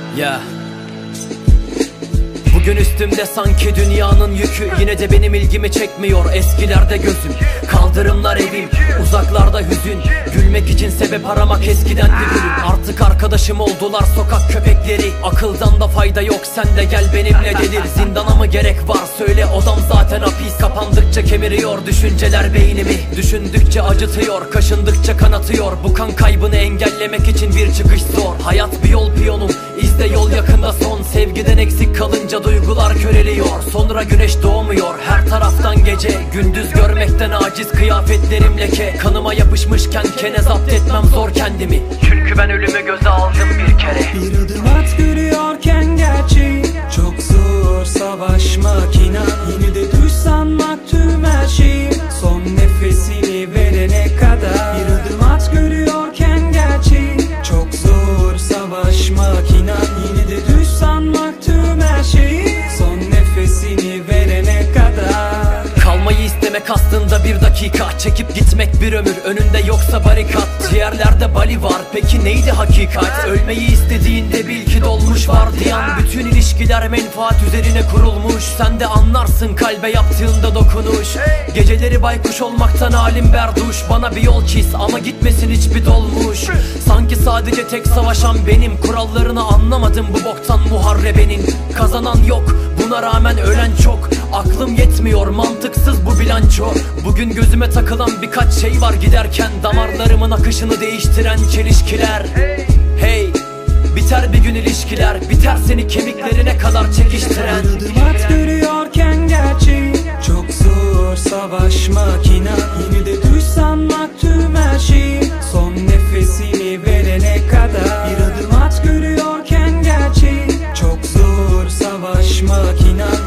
Ya bugün üstümde sanki dünyanın yükü, yine de benim ilgimi çekmiyor eskilerde gözüm. Kaldırımlar evim, uzaklarda hüzün. Gülmek için sebep aramak eskiden bir gülüm. Artık arkadaşım oldular sokak köpekleri. Akıldan da fayda yok, sen de gel benimle delir. Zindana mı gerek var söyle, odam zaten hapis. Kapandıkça kemiriyor düşünceler beynimi. Düşündükçe acıtıyor, kaşındıkça kanatıyor. Bu kan kaybını engellemek için bir çıkış zor. Hayat bir yol piyonum, izle yol yakında son. Sevgiden eksik kalınca duygular köreliyor. Sonra güneş doğmuyor her taraftan gece. Gündüz görmekten aciz, kıyafetlerim leke. Kanıma yapışmışken kene zapt etmem zor kendimi. Çünkü ben ölümü göze aldım bir kere. Bir adım at görüyorken gerçeği çok zor savaşmak, inan. Yine de düş sanmak tüm her şeyi, son nefesini verene kadar. Bir adım at görüyorken gerçeği çok zor savaşmak, inan. Yine de düş sanmak tüm her şeyi, son nefesini verene kadar. Kalmayı istemek aslında bir dakika, çekip gitmek bir ömür. Önünde yoksa barikat, ciğerlerde bali var. Peki neydi hakikat? Ölmeyi istediğinde bil ki dolmuş vardiyan. Bütün ilişkiler menfaat üzerine kurulmuş. Sen de anlarsın kalbe yaptığında dokunuş. Geceleri baykuş olmaktan halim berduş. Bana bir yol çiz ama gitmesin hiçbir dolmuş. Sanki sadece tek savaşan benim. Kurallarını anlamadım bu boktan muharrebenin. Kazanan yok, buna rağmen ölen çok. Aklım yetmiyor, mantıksız bu bilanço. Bugün gözüme takılan birkaç şey var giderken. Damarlarımın akışını değiştiren çelişkiler. Hey, biter bir gün ilişkiler. Biter seni kemiklerine kadar çekiştiren. Bir adım at görüyorken gerçeği çok zor savaşmak, inan. Yine de düş sanmak tüm her şeyi, son nefesini verene kadar. Bir adım at görüyorken gerçeği çok zor savaşmak, inan.